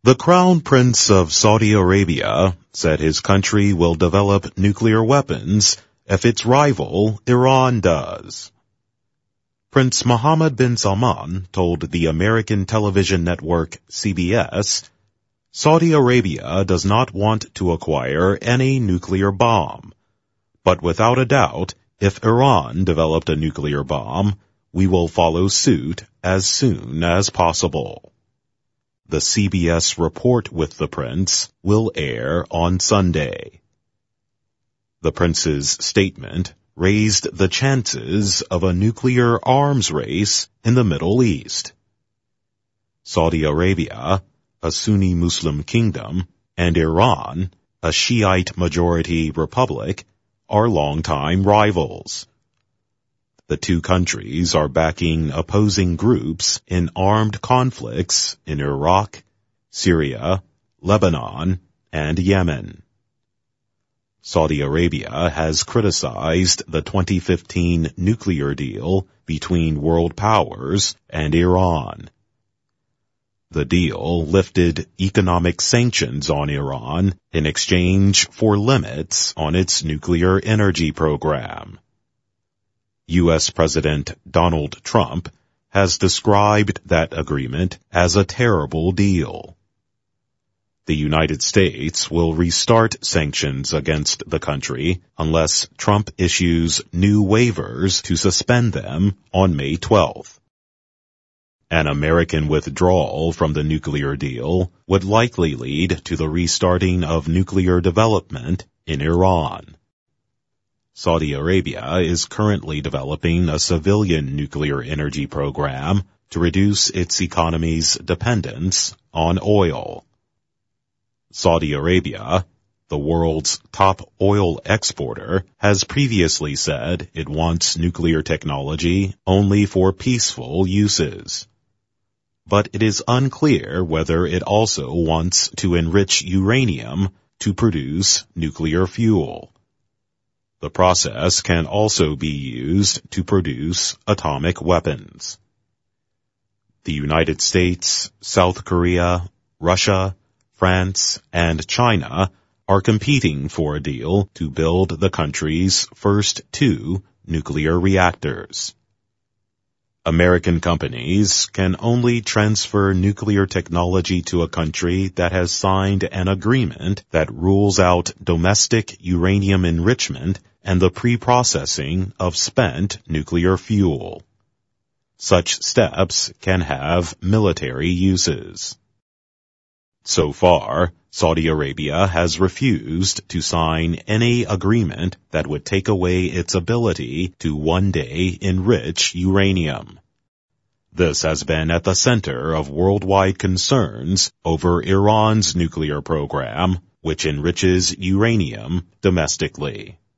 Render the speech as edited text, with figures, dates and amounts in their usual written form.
The Crown Prince of Saudi Arabia said his country will develop nuclear weapons if its rival, Iran, does. Prince Mohammed bin Salman told the American television network CBS, Saudi Arabia does not want to acquire any nuclear bomb, but without a doubt, if Iran developed a nuclear bomb, we will follow suit as soon as possible. The CBS report with the prince will air on Sunday. The prince's statement raised the chances of a nuclear arms race in the Middle East. Saudi Arabia, a Sunni Muslim kingdom, and Iran, a Shiite-majority republic, are longtime rivals. The two countries are backing opposing groups in armed conflicts in Iraq, Syria, Lebanon, and Yemen. Saudi Arabia has criticized the 2015 nuclear deal between world powers and Iran. The deal lifted economic sanctions on Iran in exchange for limits on its nuclear energy program. U.S. President Donald Trump has described that agreement as a terrible deal. The United States will restart sanctions against the country unless Trump issues new waivers to suspend them on May 12th. An American withdrawal from the nuclear deal would likely lead to the restarting of nuclear development in Iran. Saudi Arabia is currently developing a civilian nuclear energy program to reduce its economy's dependence on oil. Saudi Arabia, the world's top oil exporter, has previously said it wants nuclear technology only for peaceful uses. But it is unclear whether it also wants to enrich uranium to produce nuclear fuel. The process can also be used to produce atomic weapons. The United States, South Korea, Russia, France, and China are competing for a deal to build the country's first 2 nuclear reactors. American companies can only transfer nuclear technology to a country that has signed an agreement that rules out domestic uranium enrichment and the pre-processing of spent nuclear fuel. Such steps can have military uses. So far, Saudi Arabia has refused to sign any agreement that would take away its ability to one day enrich uranium. This has been at the center of worldwide concerns over Iran's nuclear program, which enriches uranium domestically.